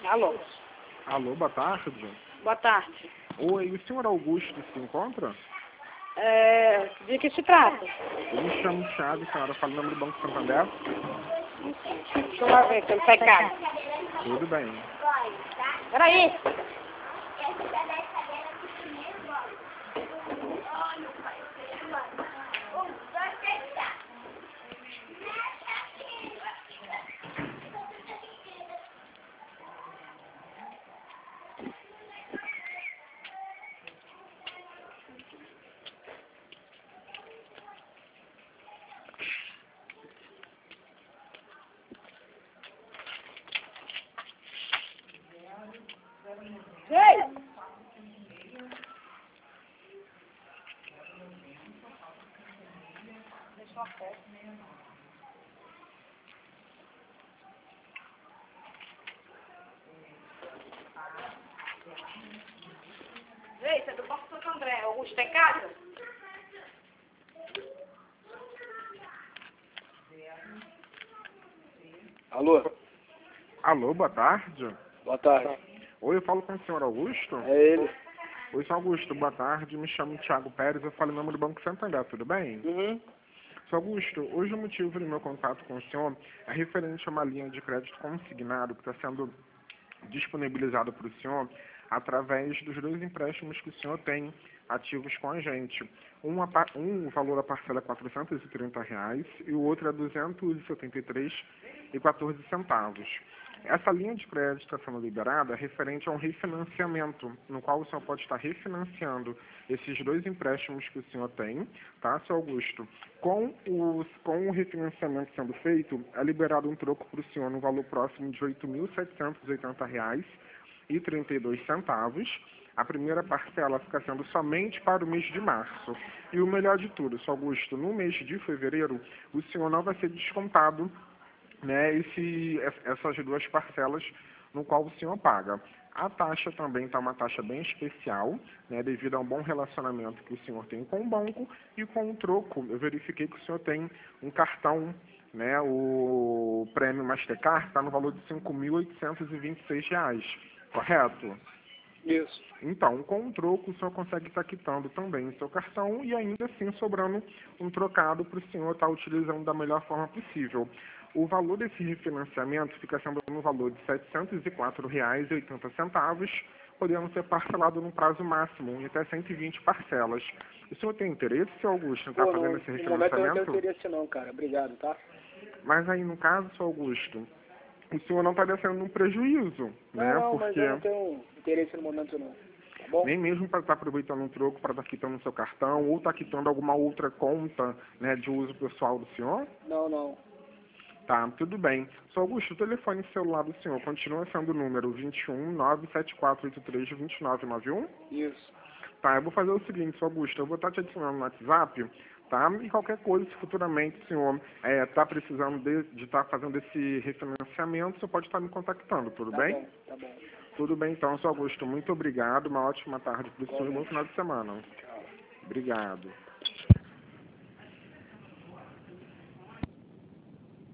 Alô. Alô, boa tarde. Boa tarde. Oi, o senhor Augusto se encontra? De que se trata? Eu me chamo Thiago, senhora, fala o nome do Banco Santander. Deixa eu lá ver se ele tá em casa. Tudo bem. Peraí. Ei! Ei, você é do Banco Santo André. Augusto, tá em casa? Alô? Alô, boa tarde. Boa tarde. Oi, eu falo com o senhor Augusto? É ele? Oi, senhor Augusto, boa tarde. Me chamo Thiago Pérez, eu falo em nome do Banco Santander, tudo bem? Uhum. Senhor Augusto, hoje o motivo do meu contato com o senhor é referente a uma linha de crédito consignado que está sendo disponibilizada para o senhor através dos dois empréstimos que o senhor tem ativos com a gente. Um valor da parcela é R$ 430 e o outro é R$ 273,14. Essa linha de crédito está sendo liberada referente a um refinanciamento, no qual o senhor pode estar refinanciando esses dois empréstimos que o senhor tem, tá, seu Augusto? Com o refinanciamento sendo feito, é liberado um troco para o senhor no valor próximo de R$ 8.780,32. A primeira parcela fica sendo somente para o mês de março. E o melhor de tudo, seu Augusto, no mês de fevereiro, o senhor não vai ser descontado, né, essas duas parcelas no qual o senhor paga. A taxa também está uma taxa bem especial, né, devido a um bom relacionamento que o senhor tem com o banco e com o troco. Eu verifiquei que o senhor tem um cartão, né, o Prêmio Mastercard está no valor de R$ 5.826, correto? Isso. Então, com o troco, o senhor consegue estar quitando também o seu cartão e ainda assim sobrando um trocado para o senhor estar utilizando da melhor forma possível. O valor desse refinanciamento fica sendo no valor de R$ 704,80, podendo ser parcelado no prazo máximo, em até 120 parcelas. O senhor tem interesse, seu Augusto, em estar fazendo esse No momento eu não refinanciamento? tenho interesse não, cara. Obrigado, tá? Mas aí, no caso, seu Augusto, o senhor não está descendo um prejuízo, né? Não, mas Porque eu não tenho interesse no momento não. Tá bom? nem mesmo para estar aproveitando um troco, para estar quitando o seu cartão, ou estar quitando alguma outra conta, né, de uso pessoal do senhor? Não. Tá, tudo bem. Sr. Augusto, o telefone celular do senhor continua sendo o número 21 97483 2991? Isso. Tá, eu vou fazer o seguinte, Sr. Augusto, eu vou estar te adicionando no WhatsApp, tá? E qualquer coisa, se futuramente o senhor está precisando de estar fazendo esse refinanciamento, o senhor pode estar me contactando, tudo bem? Tá bom. Tudo bem, então, Sr. Augusto, muito obrigado, uma ótima tarde para o senhor e bom final de semana. Tchau. Obrigado.